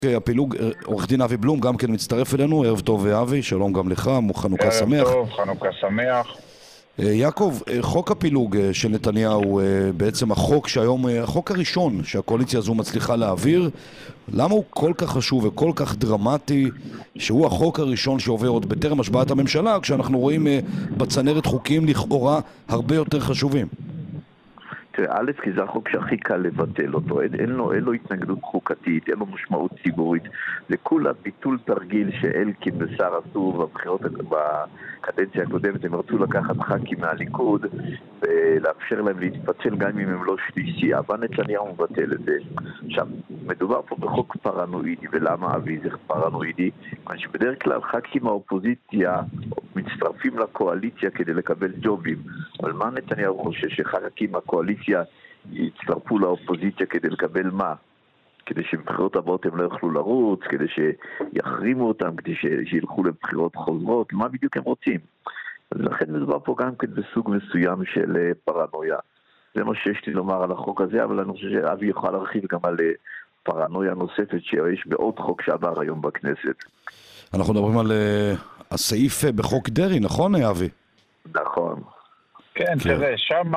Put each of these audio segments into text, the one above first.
הפילוג, עורך דין אבי בלום גם כן מצטרף אלינו. ערב טוב אבי, שלום גם לך, חנוכה שמח. ערב טוב, חנוכה שמח. יעקב, חוק הפילוג של נתניהו, בעצם החוק שהיום, החוק הראשון שהקואליציה הזו מצליחה להעביר, למה הוא כל כך חשוב וכל כך דרמטי שהוא החוק הראשון שעובר עוד בטרם השבעת הממשלה, כשאנחנו רואים בצנרת חוקים לכאורה הרבה יותר חשובים? תראה, א', כי זה החוק שהכי קל לבטל אותו, אין לו התנגדות חוקתית, אין לו משמעות ציבורית, זה כולה ביטול תרגיל שאלקין ושר עשו בבחירות בקדנציה הקודמת. הם רצו לקחת ח"כים מהליכוד ולאפשר להם להתפצל גם אם הם לא שלישי, אבל נתניהו מבטל את זה. עכשיו, מדובר פה בחוק פרנואידי, ולמה אבי זה פרנואידי? שבדרך כלל ח"כים מהאופוזיציה מצטרפים לקואליציה כדי לקבל ג'ובים, אבל מה נתניהו חושב, שח"כים מהקואליציה יצטרפו לאופוזיציה כדי לקבל מה? כדי שבבחירות הבאות הם לא יוכלו לרוץ, כדי שיחרימו אותם, כדי שילכו לבחירות חוזרות, מה בדיוק הם רוצים? אז לכן מדובר פה גם כן בסוג מסוים של פרנויה. זה מה שיש לי לומר על החוק הזה, אבל אני חושב שאבי יוכל להרחיב גם על פרנויה נוספת שיש בעוד חוק שעבר היום בכנסת. אנחנו מדברים על הסעיף בחוק דרי, נכון אבי? נכון. כן, תראה, שם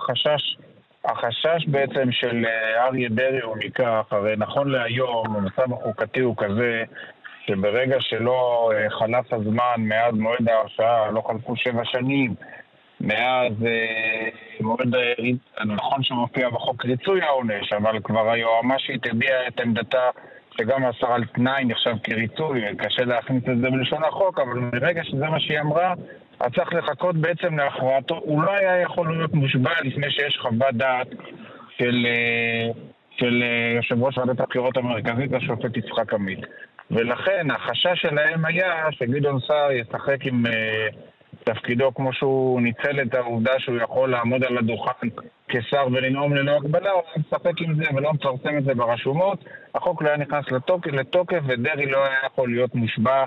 החשש בעצם של אריה דרי הוא מכך, הרי נכון להיום המצב החוקתי הוא כזה שברגע שלא חלף הזמן מאז מועד ההרשעה, לא חלפו 7 שנים, מאז מועד, נכון שמופיע בחוק ריצוי העונש, אבל כבר היועמ"שית הביעה את עמדתה שגם מאסר על תנאי נחשב כריצוי, קשה להכניס את זה בלשון החוק, אבל מרגע שזה מה שהיא אמרה, אז צריך לחכות בעצם להכרעתו. הוא לא היה יכול להיות מושבע לפני שיש חוות דעת של יושב ראש ועדת הבחירות המרכזית, השופט יצחק עמית. ולכן החשש שלהם היה שגדעון סער ישחק עם תפקידו כמו שהוא ניצל את העובדה שהוא יכול לעמוד על הדוכן כשר ולנאום ללא הגבלה, הוא משחק עם זה ולא מפרסם את זה ברשומות. החוק לא היה נכנס לתוקף ודרי לא היה יכול להיות מושבע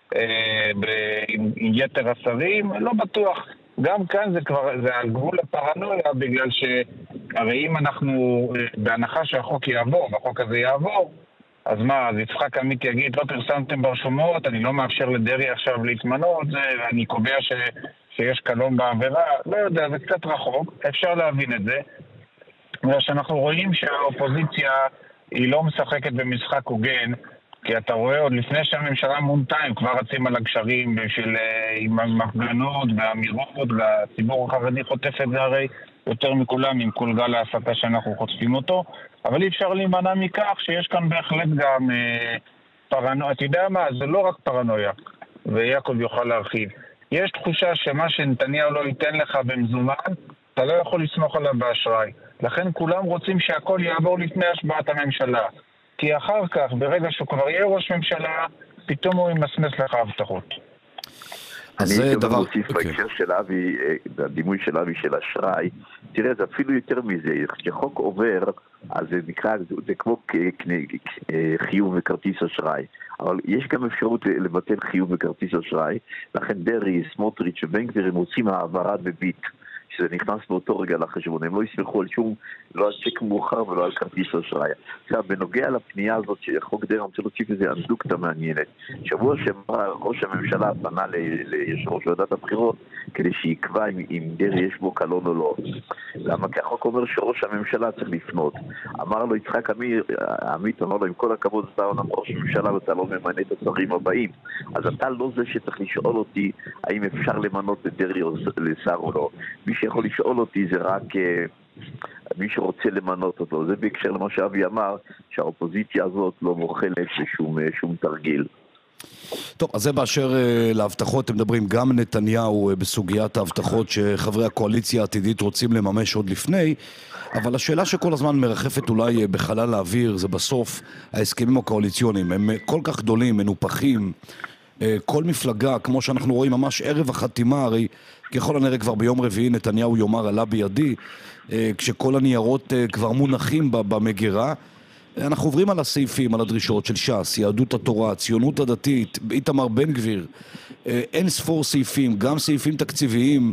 עם יתר השרים. לא בטוח, גם כאן זה על גבול הפרנויה, בגלל שהרי אם אנחנו בהנחה שהחוק יעבור והחוק הזה יעבור, אז מה, אז יצחק עמית יגיד, לא פרסמתם ברשומות, אני לא מאפשר לדרי עכשיו להתמנות, ואני קובע שיש קלון בעבירה. לא יודע, זה קצת רחוק, אפשר להבין את זה. ושאנחנו רואים שהאופוזיציה היא לא משחקת במשחק הוגן, כי אתה רואה עוד לפני שהממשלה מונתה, הם כבר רצים על הגשרים עם המפגנות והאמירות, והציבור החרדי חוטף את זה הרי יותר מכולם עם כל גל ההסתה שאנחנו חוטפים אותו. אבל אי אפשר להימנע מכך שיש כאן בהחלט גם פרנויה. אתה יודע מה? זה לא רק פרנויה, ויעקב יוכל להרחיב. יש תחושה שמה שנתניהו לא ייתן לך במזומן, אתה לא יכול לסמוך עליו באשראי. לכן כולם רוצים שהכל יעבור לפני השבעת הממשלה. כי אחר כך, ברגע שהוא כבר יהיה ראש ממשלה, פתאום הוא ימסמס לך הבטחות. אני הייתי מוסיף בהקשר של אבי, בדימוי של אבי של אשראי, תראה, זה אפילו יותר מזה, כשחוק עובר, אז זה נקרא, זה כמו חיוב וכרטיס אשראי, אבל יש גם אפשרות לבטל חיוב וכרטיס אשראי, לכן דרי, סמוטריץ' ובן גביר הם עושים העברה בביט, שזה נכנס באותו רגע לחשבון, הם לא יסמכו על שום, לא על צ'ק מאוחר ולא על כרטיס אשראי. עכשיו, בנוגע לפנייה הזאת שחוק דרעי, אני רוצה להוסיף איזה אנדוקטה מעניינת. שבוע שבא ראש הממשלה פנה ליושב ראש ועדת הבחירות, כדי שיקבע אם דרעי יש בו קלון או לא. למה? כי החוק אומר שראש הממשלה צריך לפנות. אמר לו יצחק עמית, אמר לו, עם כל הכבוד אתה אומנם ראש הממשלה ואתה לא ממנה את השרים הבאים. אז אתה לא זה שצריך לשאול אותי האם אפשר למנות את דרעי לשר או לא. מי שיכול לשאול אותי זה רק מי שרוצה למנות אותו. זה בהקשר למה שאבי אמר, שהאופוזיציה הזאת לא מוכלת לשום תרגיל. טוב, אז זה באשר להבטחות. הם מדברים גם נתניהו בסוגיית ההבטחות שחברי הקואליציה העתידית רוצים לממש עוד לפני, אבל השאלה שכל הזמן מרחפת אולי בחלל האוויר זה בסוף ההסכמים הקואליציוניים. הם כל כך גדולים, מנופחים, כל מפלגה, כמו שאנחנו רואים ממש ערב החתימה, הרי ככל הנראה כבר ביום רביעי נתניהו יאמר עלה בידי, כשכל הניירות כבר מונחים במגירה. אנחנו עוברים על הסעיפים, על הדרישות של ש"ס, יהדות התורה, הציונות הדתית, איתמר בן גביר, אין ספור סעיפים, גם סעיפים תקציביים.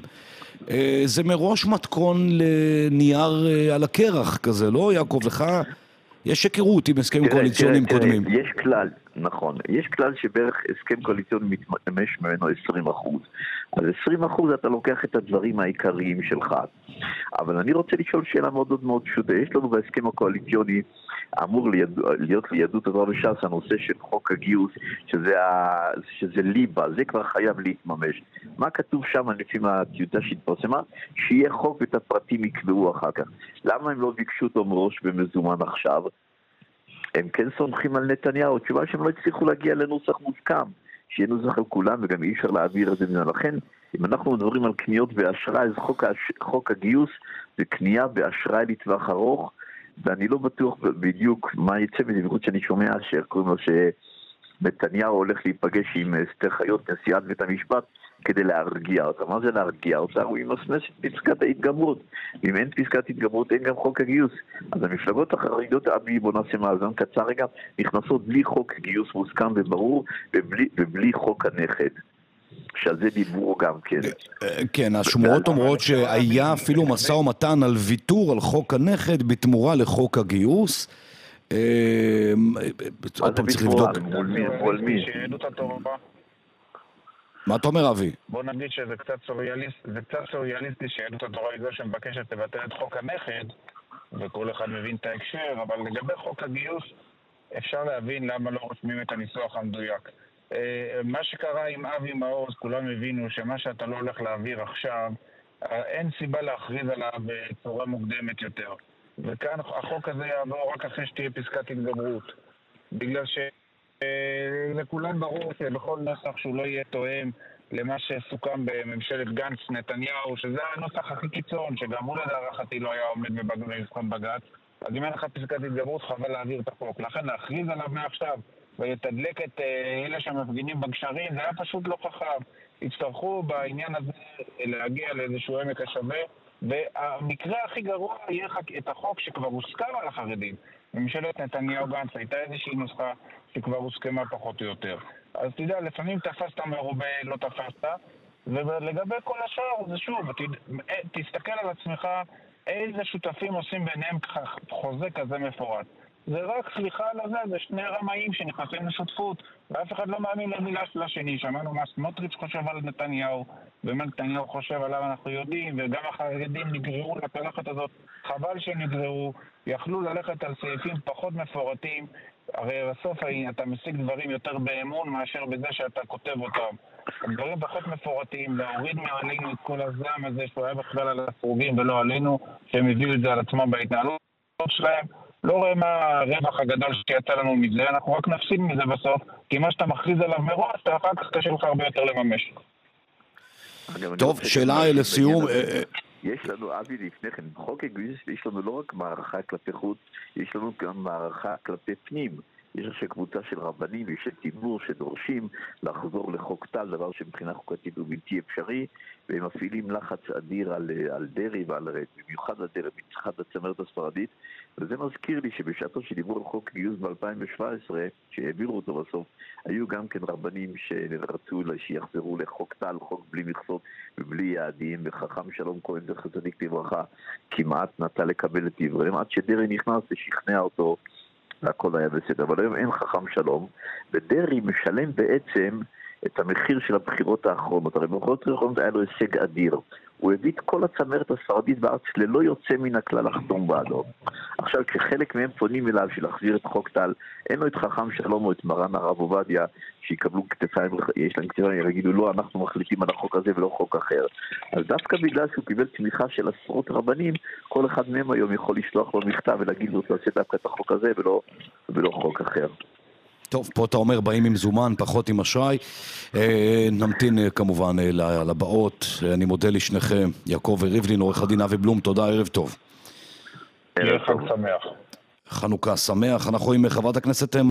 זה מראש מתכון לנייר על הקרח כזה, לא יעקב? לך יש היכרות עם הסכמים קואליציוניים קודמים. יש כלל, נכון, יש כלל שבערך הסכם קואליציוני מתממש ממנו 20%. אז 20% אתה לוקח את הדברים העיקריים שלך. אבל אני רוצה לשאול שאלה מאוד מאוד פשוטה. יש לנו בהסכם הקואליציוני, אמור להיות ליהדות התורה וש"ס הנושא של חוק הגיוס, שזה ליבה, זה כבר חייב להתממש. מה כתוב שם לפי הטיוטה שהתפרסמה? שיהיה חוק ואת הפרטים יקבעו אחר כך. למה הם לא ביקשו אותו מראש במזומן עכשיו? הם כן סומכים על נתניהו, תשובה שהם לא הצליחו להגיע לנוסח מוסכם, שיהיה נוסח על כולם וגם אי אפשר להעביר את זה ממנו. לכן, אם אנחנו מדברים על קניות באשראי, אז חוק הגיוס זה קנייה באשראי לטווח ארוך, ואני לא בטוח בדיוק מה יצא מזה, במיוחד שאני שומע שקוראים לו שנתניהו הולך להיפגש עם אסתר חיות, נשיאת בית המשפט, כדי להרגיע אותה. מה זה להרגיע אותה? הוא ימסמס את פסקת ההתגברות. ואם אין פסקת התגברות, אין גם חוק הגיוס. אז המפלגות החרדיות, אבי, בוא נעשה מאזן קצר רגע, נכנסות בלי חוק גיוס מוסכם וברור, ובלי חוק הנכד. שעל זה דיברו גם כן. כן, השמועות אומרות שהיה אפילו משא ומתן על ויתור על חוק הנכד בתמורה לחוק הגיוס. עוד פעם צריך לבדוק. מה אתה אומר, אבי? בוא נגיד שזה קצת סוריאליסטי שיהדות התורה היא זו שמבקשת לבטל את חוק הנכד, וכל אחד מבין את ההקשר, אבל לגבי חוק הגיוס אפשר להבין למה לא רושמים את הניסוח המדויק. מה שקרה עם אבי מעוז, כולם הבינו שמה שאתה לא הולך להעביר עכשיו, אין סיבה להכריז עליו בצורה מוקדמת יותר. וכאן החוק הזה יעבור רק אחרי שתהיה פסקת התגברות. בגלל לכולם ברור שבכל נוסח שהוא לא יהיה תואם למה שסוכם בממשלת גנץ נתניהו, שזה הנוסח הכי קיצון, שגם הוא לדעתי לא היה עומד במבחן בג"ץ, אז אם אין לך פסקת התגברות חבל להעביר את החוק. לכן להכריז עליו מעכשיו ויתדלק את אלה שמפגינים בגשרים, זה היה פשוט לא חכם. יצטרכו בעניין הזה להגיע לאיזשהו עמק השווה, והמקרה הכי גרוע יהיה את החוק שכבר הוסכם על החרדים. בממשלת נתניהו גנץ הייתה איזושהי נוסחה שכבר הוסכמה פחות או יותר. אז תדע, לפעמים תפסת מרובה, לא תפסת, ולגבי כל השאר זה שוב, תסתכל על עצמך איזה שותפים עושים ביניהם חוזה כזה מפורט. זה רק סליחה על זה, זה שני רמאים שנכנסים לשותפות, ואף אחד לא מאמין למילה של השני. שמענו מה סמוטריץ' חושב על נתניהו, ומה נתניהו חושב עליו אנחנו יודעים, וגם החרדים נגררו לפלחת הזאת, חבל שנגררו, יכלו ללכת על סעיפים פחות מפורטים, הרי בסוף אתה משיג דברים יותר באמון מאשר בזה שאתה כותב אותם. דברים פחות מפורטים, להוריד מעלינו את כל הזעם הזה שהוא היה בכלל על הסרוגים ולא עלינו, שהם הביאו את זה על עצמם בהתנהלות שלהם. לא רואה מה הרווח הגדול שיצא לנו מזה, אנחנו רק נפסיד מזה בסוף, כי מה שאתה מכריז עליו מראש, אתה אחר כך קשה לך הרבה יותר לממש. טוב, שאלה לסיום. יש לנו, אבי, לפני כן, בחוק הגיוס יש לנו לא רק מערכה כלפי חוץ, יש לנו גם מערכה כלפי פנים. יש עכשיו קבוצה של רבנים ושל ציבור שדורשים לחזור לחוק טל, דבר שמבחינה חוקתית הוא בלתי אפשרי, והם מפעילים לחץ אדיר על דרעי במיוחד על דרעי, במיוחד הצמרת הספרדית, וזה מזכיר לי שבשעתו שדיברו על חוק גיוס ב-2017, שהעבירו אותו בסוף, היו גם כן רבנים שרצו שיחזרו לחוק טל, חוק בלי מכסות ובלי יעדים, וחכם שלום כהן זכר צדיק לברכה כמעט נטה לקבל את דבריהם, עד שדרעי נכנס ושכנע אותו והכל היה בסדר. אבל היום אין חכם שלום, ודרעי משלם בעצם את המחיר של הבחירות האחרונות. הרי בבחירות האחרונות היה לו הישג אדיר. הוא הביא את כל הצמרת הספרדית בארץ ללא יוצא מן הכלל לחתום בעדו. עכשיו, כשחלק מהם פונים אליו של להחזיר את חוק טל, אין לו את חכם שלום או את מרן הרב עובדיה, שיקבלו כתפיים, יש להם כתפיים, יגידו לא, אנחנו מחליטים על החוק הזה ולא חוק אחר. אז דווקא בגלל שהוא קיבל תמיכה של עשרות רבנים, כל אחד מהם היום יכול לשלוח לו מכתב ולהגיד לו, תעשה דווקא את החוק הזה ולא חוק אחר. טוב, פה אתה אומר, באים עם זומן, פחות עם אשראי. נמתין כמובן לבאות. אני מודה לשניכם, יעקב וריבלין, עורך הדין אבי בלום, תודה, ערב טוב. ערב חג שמח. חנוכה שמח. אנחנו עם חברת הכנסת